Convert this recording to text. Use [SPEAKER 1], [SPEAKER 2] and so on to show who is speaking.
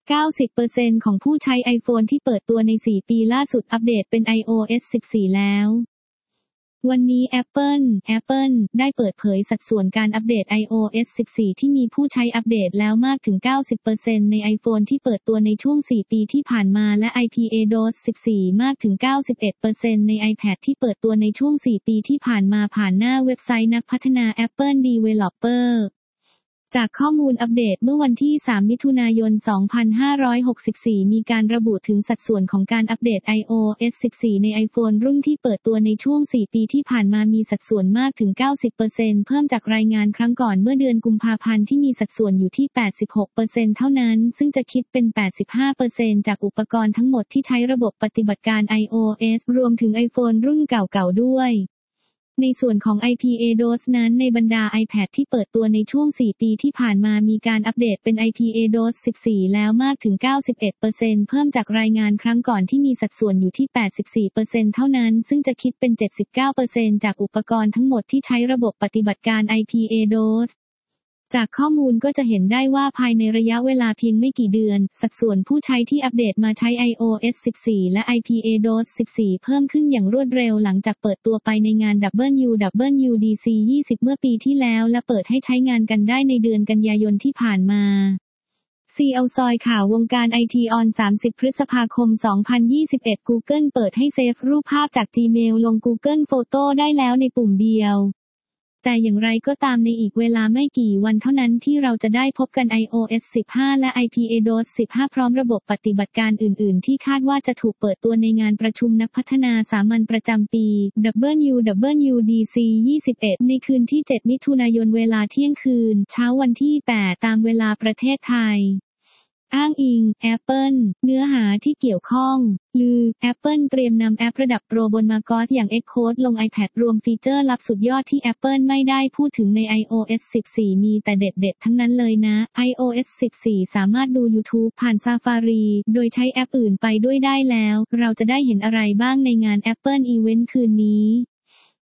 [SPEAKER 1] 90% ของผู้ใช้ iPhone ที่เปิดตัวใน 4 ปีล่าสุดอัปเดตเป็น iOS 14 แล้ว วันนี้ Apple ได้เปิดเผยสัดส่วนการอัปเดต iOS 14 ที่มีผู้ใช้อัปเดตแล้วมากถึง 90% ใน iPhone ที่เปิดตัวในช่วง 4 ปีที่ผ่านมาและ iPadOS 14 มากถึง 91% ใน iPad ที่เปิดตัวในช่วง 4 ปีที่ผ่านมาผ่านหน้าเว็บไซต์นักพัฒนา Apple Developerจากข้อมูลอัปเดตเมื่อวันที่ 3 มิถุนายน 2564 มีการระบุถึงสัดส่วนของการอัปเดต iOS 14 ใน iPhone รุ่นที่เปิดตัวในช่วง 4 ปีที่ผ่านมามีสัดส่วนมากถึง 90% เพิ่มจากรายงานครั้งก่อนเมื่อเดือนกุมภาพันธ์ที่มีสัดส่วนอยู่ที่ 86% เท่านั้น ซึ่งจะคิดเป็น 85% จากอุปกรณ์ทั้งหมดที่ใช้ระบบปฏิบัติการ iOS รวมถึง iPhone รุ่นเก่าๆด้วยในส่วนของ iPadOS นั้นในบรรดา iPad ที่เปิดตัวในช่วง 4 ปีที่ผ่านมามีการอัปเดตเป็น iPadOS 14 แล้วมากถึง 91% เพิ่มจากรายงานครั้งก่อนที่มีสัดส่วนอยู่ที่ 84% เท่านั้นซึ่งจะคิดเป็น 79% จากอุปกรณ์ทั้งหมดที่ใช้ระบบปฏิบัติการ iPadOSจากข้อมูลก็จะเห็นได้ว่าภายในระยะเวลาเพียงไม่กี่เดือนสัดส่วนผู้ใช้ที่อัปเดตมาใช้ iOS 14 และ iPadOS 14 เพิ่มขึ้นอย่างรวดเร็วหลังจากเปิดตัวไปในงาน WWDC 20 เมื่อปีที่แล้วและเปิดให้ใช้งานกันได้ในเดือนกันยายนที่ผ่านมาCL ซอยข่าววงการไอทีออน 30 พฤษภาคม 2021 Google เปิดให้เซฟรูปภาพจาก Gmail ลง Google Photo ได้แล้วในปุ่มเดียวแต่อย่างไรก็ตามในอีกเวลาไม่กี่วันเท่านั้นที่เราจะได้พบกัน iOS 15 และ iPadOS 15 พร้อมระบบปฏิบัติการอื่นๆที่คาดว่าจะถูกเปิดตัวในงานประชุมนักพัฒนาสามัญประจำปี WWDC 21 ในคืนที่ 7 มิถุนายนเวลาเที่ยงคืนเช้าวันที่ 8 ตามเวลาประเทศไทยอ้างอิง Apple เนื้อหาที่เกี่ยวข้องลือ Apple เตรียมนำแอประดับโปรบน macOS อย่าง Xcode ลง iPad รวมฟีเจอร์ลับสุดยอดที่ Apple ไม่ได้พูดถึงใน iOS 14 มีแต่เด็ดๆทั้งนั้นเลยนะ iOS 14 สามารถดู YouTube ผ่าน Safari โดยใช้แอปอื่นไปด้วยได้แล้วเราจะได้เห็นอะไรบ้างในงาน Apple Event คืนนี้